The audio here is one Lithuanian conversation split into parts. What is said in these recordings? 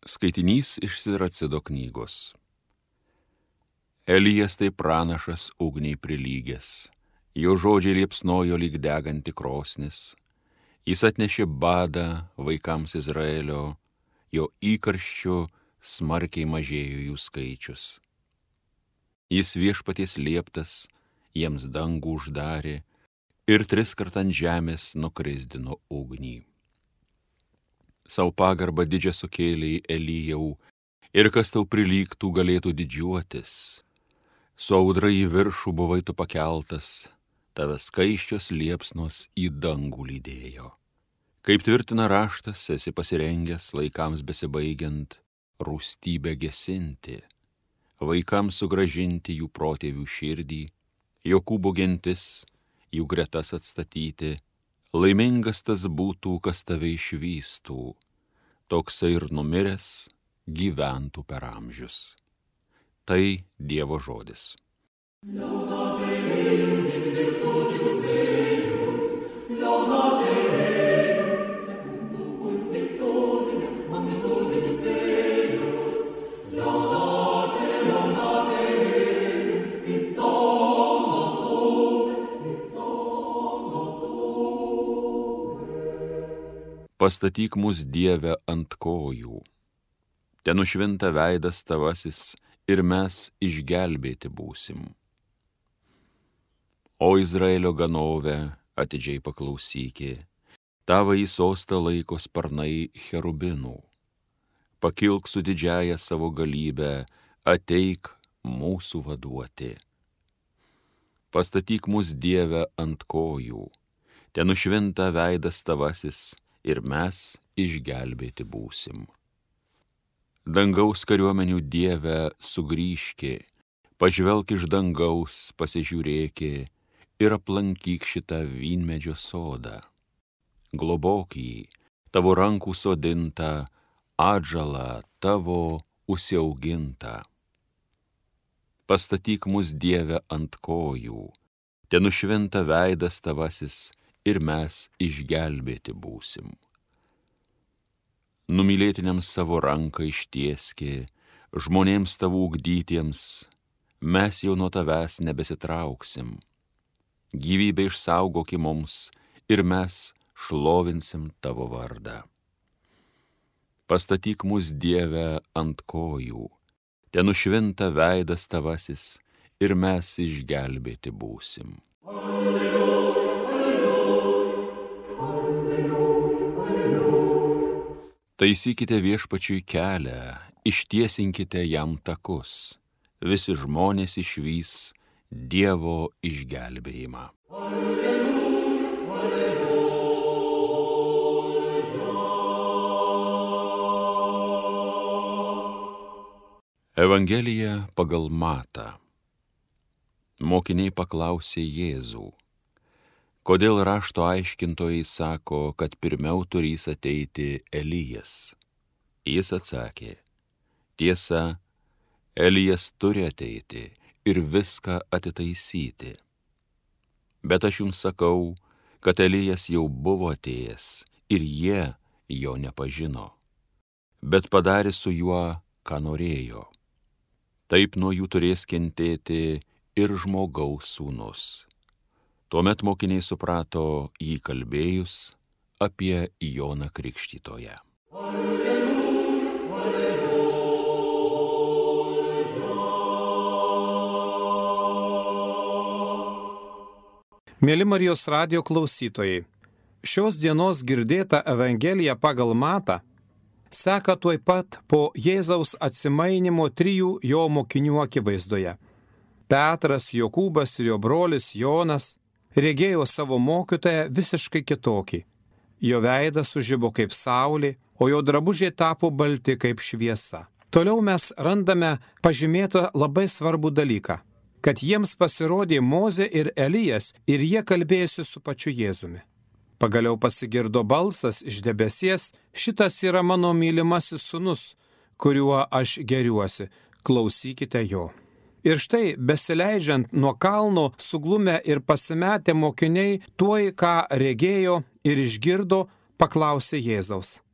Skaitinys iš Siracido knygos. Elijas tai pranašas ugniai prilygęs, jo žodžiai liepsnojo lyg deganti krosnis, jis atnešė badą vaikams Izraelio, jo įkarščiu smarkiai mažėjo jų skaičius. Jis viešpaties lieptas jiems dangų uždarė ir 3 kart ant žemės nukrisdino ugnį. Sau pagarbą didžią sukėlei Elijau, ir kas tau prilygtų galėtų didžiuotis. Su audra į viršų buvai tu pakeltas, tave skaisčios liepsnos į dangų lydėjo. Kaip tvirtina raštas, esi pasirengęs laikams besibaigiant rūstybę gesinti, vaikams sugrąžinti jų protėvių širdį, Jokūbo gentis jų gretas atstatyti. Laimingas tas būtų, kas tave išvystų, toksai ir numiręs gyventų per amžius. Tai Dievo žodis. Pastatyk mus, Dieve, ant kojų, te nušvinta veidas tavasis ir mes išgelbėti būsim. O Izraelio ganove atidžiai paklausykė, tavo į sostą laiko sparnai cherubinų. Pakilk su didžiaja savo galybę, ateik mūsų vaduoti. Pastatyk mus, Dieve, ant kojų, te nušvinta veidas tavasis ir mes išgelbėti būsim. Dangaus kariuomenių Dieve sugrįžki, pažvelk iš dangaus, pasižiūrėki ir aplankyk šitą vynmedžio sodą. Globok jį, tavo rankų sodintą, atžalą tavo užsiaugintą. Pastatyk mus, Dieve, ant kojų, te nušvinta veidas tavasis ir mes išgelbėti būsim. Numylėtiniams savo ranką ištieski, žmonėms tavų ugdytiems, mes jau nuo tavęs nebesitrauksim. Gyvybę išsaugoki mums ir mes šlovinsim tavo vardą. Pastatyk mus, Dieve, ant kojų, te nušvinta veidas tavasis ir mes išgelbėti būsim. Taisykite viešpačiui kelią, ištiesinkite jam takus, visi žmonės išvys Dievo išgelbėjimą. Evangelija pagal Matą. Mokiniai paklausė Jėzų, kodėl rašto aiškintojai sako, kad pirmiau turės ateiti Elijas. Jis atsakė, tiesa, Elijas turi ateiti ir viską atitaisyti. Bet aš jums sakau, kad Elijas jau buvo atėjęs ir jie jo nepažino, bet padarė su juo, ką norėjo. Taip nuo jų turės kentėti ir žmogaus sūnus. Tuomet mokiniai suprato jį kalbėjus apie Joną Krikštytoją. Alleluja, alleluja. Mieli Marijos radijo klausytojai, šios dienos girdėta Evangelija pagal Matą seka tuoj pat po Jėzaus atsimainymo 3 jo mokinių akivaizdoje. Petras, Jokūbas ir jo brolis Jonas regėjo savo mokytoją visiškai kitokį. Jo veidas sužibo kaip saulė, o jo drabužiai tapo balti kaip šviesa. Toliau mes randame pažymėtą labai svarbų dalyką, kad jiems pasirodė Mozė ir Elijas ir jie kalbėjosi su pačiu Jėzumi. Pagaliau pasigirdo balsas iš debesies, šitas yra mano mylimasis sūnus, kuriuo aš geriuosi, klausykite jo. Ir štai, besileidžiant nuo kalno, suglumę ir pasimetę mokiniai tuoj, ką regėjo ir išgirdo, paklausė Jėzaus.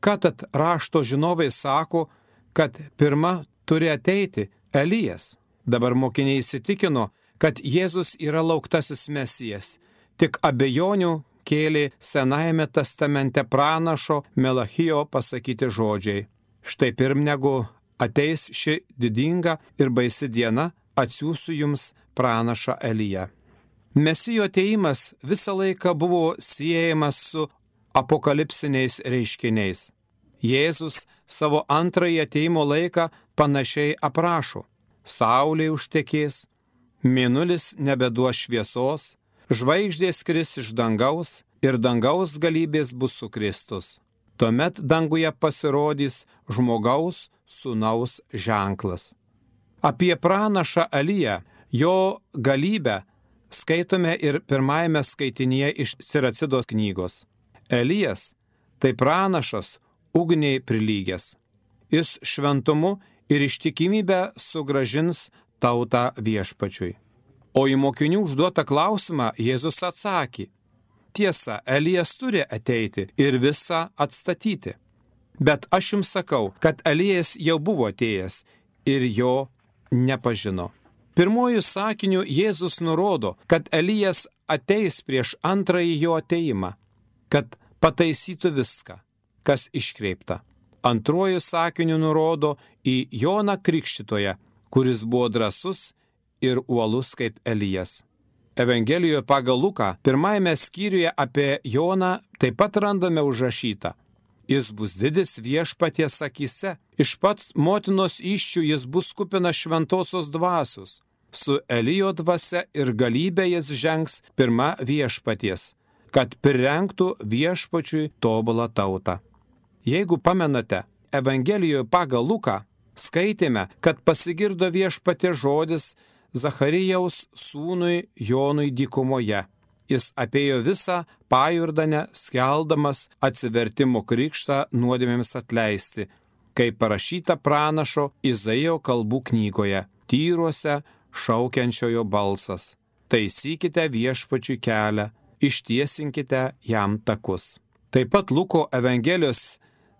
Ką tad rašto žinovai sako, kad pirma turi ateiti Elijas? Dabar mokiniai įsitikino, kad Jėzus yra lauktasis Mesijas. Tik abejonių kėlė Senajame testamente pranašo Melachijo pasakyti žodžiai. Štai pirm negu ateis ši didinga ir baisi diena, atsiųsiu jums pranašą Eliją. Mesijo ateimas visą laiką buvo siejamas su apokalipsiniais reiškiniais. Jėzus savo antrąjį ateimo laiką panašiai aprašo. Saulė užtekės, mėnulis nebeduos šviesos, žvaigždės kris iš dangaus ir dangaus galybės bus sukrėstos. Tuomet danguje pasirodys žmogaus sūnaus ženklas. Apie pranašą Eliją, jo galybę skaitome ir pirmajame skaitinyje iš Siracidos knygos. Elijas tai pranašas ugniai prilygęs. Jis šventumu ir ištikimybę sugrąžins tautą Viešpačiui. O į mokinių užduotą klausimą Jėzus atsakė: tiesa, Elijas turi ateiti ir visą atstatyti. Bet aš jums sakau, kad Elijas jau buvo atėjęs ir jo nepažino. Pirmojų sakinių Jėzus nurodo, kad Elijas ateis prieš antrąjį jo ateimą, kad pataisytų viską, kas iškreipta. Antruoju sakiniu nurodo į Joną Krikštytoją, kuris buvo drąsus ir uolus kaip Elijas. Evangelijoje pagal Luką, pirmajame skyriuje apie Joną taip pat randame užrašyta: jis bus didis Viešpaties akyse, iš pat motinos įsčių jis bus kupinas šventosios dvasios. Su Elijo dvasia ir galybė jis žengs pirma Viešpaties, kad prirengtų Viešpačiui tobulą tautą. Jeigu pamenate, Evangelijoje pagal Luką skaitėme, kad pasigirdo Viešpaties žodis Zacharijaus sūnui Jonui dykumoje. Jis apėjo visą Pajordanę, skeldamas atsivertimo krikštą nuodėmėms atleisti, kaip parašyta pranašo Izaijo kalbų knygoje: tyruose šaukiančiojo balsas. Taisykite Viešpačiui kelią, ištiesinkite jam takus. Taip pat Luko Evangelijos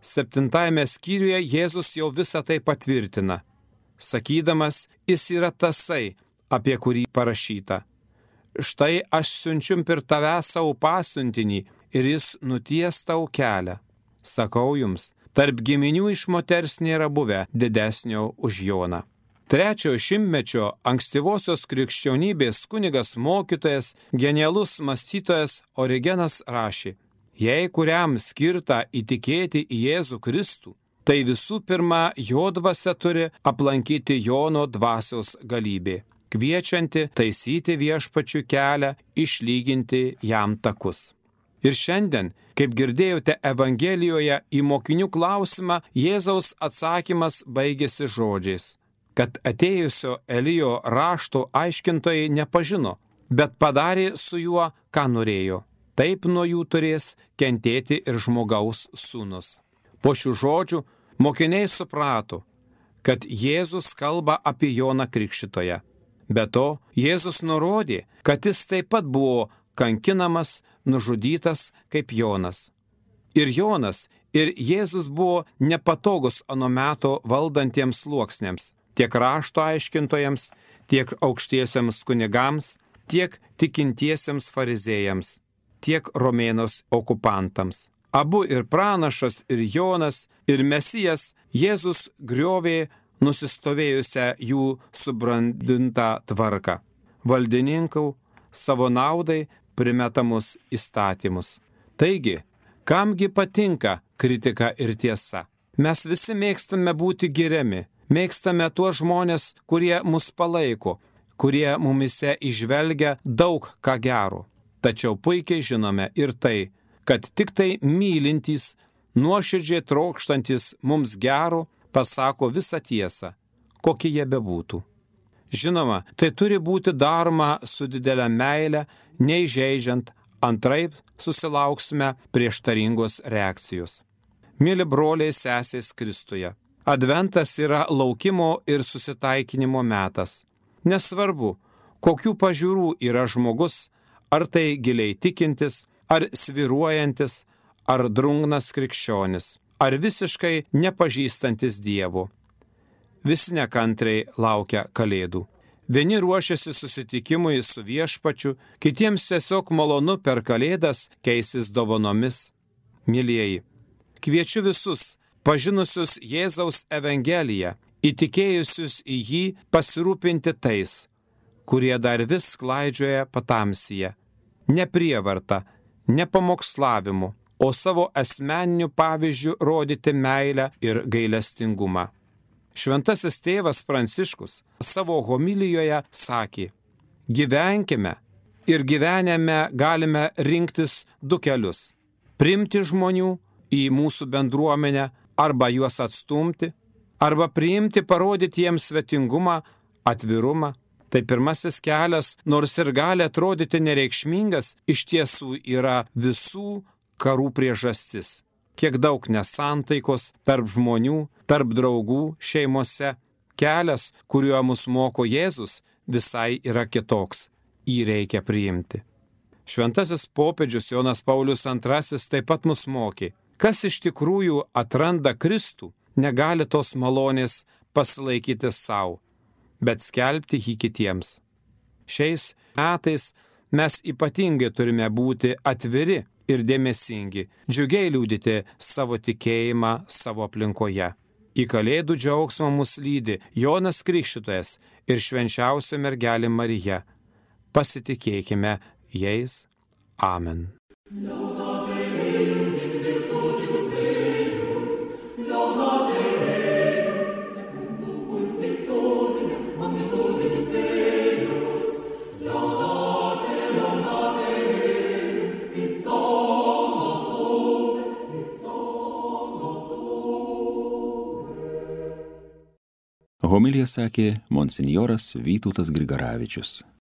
7 skyriuje Jėzus jau visą tai patvirtina, sakydamas: jis yra tasai, apie kurį parašyta: štai aš siunčiu per tave savo pasiuntinį ir jis nuties tau kelią. Sakau jums, tarp giminių iš moters nėra buvę didesnio už Joną. 3 šimtmečio ankstyvosios krikščionybės kunigas mokytojas, genialus mąstytojas Origenas rašė: jei kuriam skirta įtikėti į Jėzų Kristų, tai visų pirma jo dvasia turi aplankyti Jono dvasios galybė, kviečianti taisyti Viešpačių kelią, išlyginti jam takus. Ir šiandien, kaip girdėjote Evangelijoje, į mokinių klausimą Jėzaus atsakymas baigėsi žodžiais, kad atėjusio Elijo rašto aiškintojai nepažino, bet padarė su juo, ką norėjo. Taip nuo jų turės kentėti ir žmogaus sūnus. Po šių žodžių mokiniai suprato, kad Jėzus kalba apie Joną Krikštytoją. Be to, Jėzus nurodė, kad jis taip pat buvo kankinamas, nužudytas kaip Jonas. Ir Jonas, ir Jėzus buvo nepatogus ano meto valdantiems sluoksniams, tiek rašto aiškintojams, tiek aukštiesiems kunigams, tiek tikintiesiems fariziejams, tiek Romėnos okupantams. Abu ir pranašas, ir Jonas, ir Mesijas Jėzus griovė nusistovėjusią jų subrandintą tvarką, valdininkų savo naudai primetamus įstatymus. Taigi, kamgi patinka kritika ir tiesa? Mes visi mėgstame būti giriami, mėgstame tuos žmonės, kurie mus palaiko, kurie mumise įžvelgia daug ką gero. Tačiau puikiai žinome ir tai, kad tik tai mylintys, nuoširdžiai trokštantis mums gero, pasako visą tiesą, kokie jie bebūtų. Žinoma, tai turi būti daroma su didelė meile, neįžeidžiant, antraip susilauksime prieštaringos reakcijos. Mėly broliai sesės Kristuje, Adventas yra laukimo ir susitaikinimo metas. Nesvarbu, kokių pažiūrų yra žmogus, ar tai giliai tikintis, ar sviruojantis, ar drungnas krikščionis, ar visiškai nepažįstantis Dievo. Visi nekantriai laukia Kalėdų. Vieni ruošiasi susitikimui su Viešpačiu, kitiems tiesiog malonu per Kalėdas keisis dovanomis. Mielieji, kviečiu visus, pažinusius Jėzaus Evangeliją, įtikėjusius į jį pasirūpinti tais, kurie dar vis klaidžioja patamsyje, ne prievarta, ne pamokslavimu, o savo asmeniniu pavyzdžiu rodyti meilę ir gailestingumą. Šventasis tėvas Pranciškus savo homilijoje sakė: gyvenkime ir gyvenime galime rinktis du kelius – priimti žmonių į mūsų bendruomenę arba juos atstumti, arba priimti, parodyti jiems svetingumą, atvirumą. Tai pirmasis kelias, nors ir gali atrodyti nereikšmingas, iš tiesų yra visų karų priežastis. Kiek daug nesantaikos tarp žmonių, tarp draugų, šeimose. Kelias, kuriuo mus moko Jėzus, visai yra kitoks. Jį reikia priimti. Šventasis popiežius Jonas Paulius II taip pat mus mokė. Kas iš tikrųjų atranda Kristų, negali tos malonės pasilaikyti savo, bet skelbti jį kitiems. Šiais metais mes ypatingai turime būti atviri ir dėmesingi, džiugiai liudyti savo tikėjimą savo aplinkoje. Į Kalėdų džiaugsmą mus lydi Jonas Krikštytojas ir švenčiausia mergelė Marija. Pasitikėkime jais. Amen. Homiliją sakė monsinjoras Vytautas Grigaravičius.